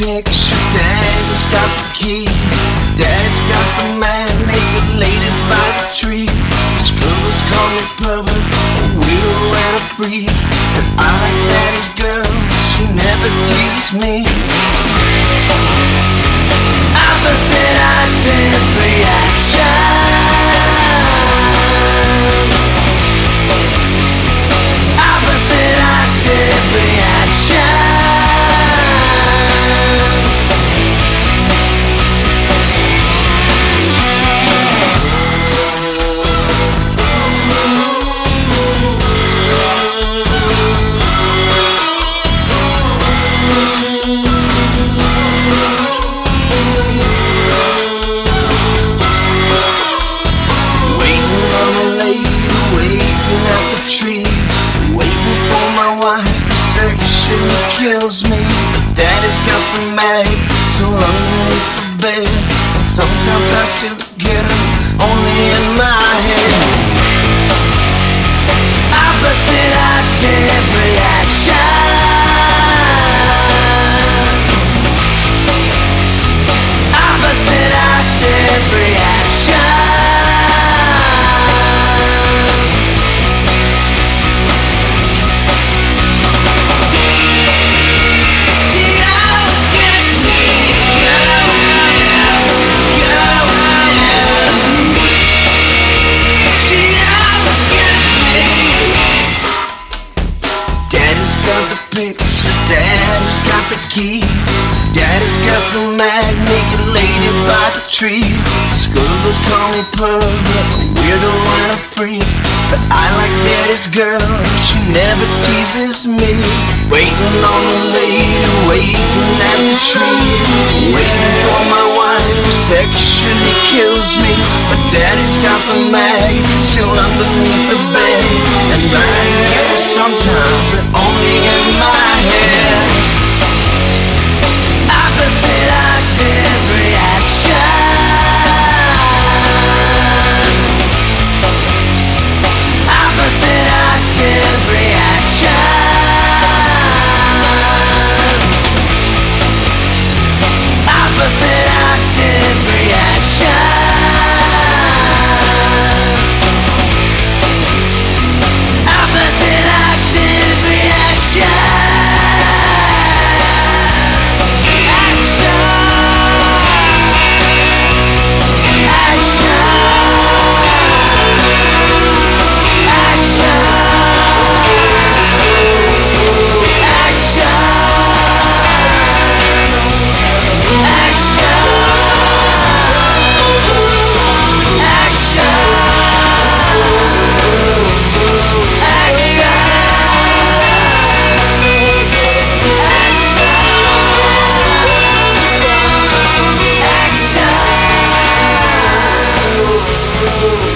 picture, Daddy's got the key. Daddy's got the man, manipulated by the tree. This girl was call me brother, a widow and a freak. And I like Daddy's girl, she never teases me. Opposite active reaction. Opposite active reaction. Tree, waiting for my wife. Section kills me, but Daddy's got the mag, so underneath the bed. And sometimes I still get her, only in my head. Opposite active reaction. Opposite active reaction. Daddy's got the key. Daddy's got the mag, manipulated by the tree. Schoolgirls call me pervert, a weirdo and a freak. But I like Daddy's girl, she never teases me. Waiting on the lady, waiting at the tree. Waiting for my wife, sexually kills me. But Daddy's got the mag, still underneath the bed. And I get her sometimes, but only in my head. Opposite active reaction. Opposite active reaction. Opposite active reaction. Opposite active reaction. Action!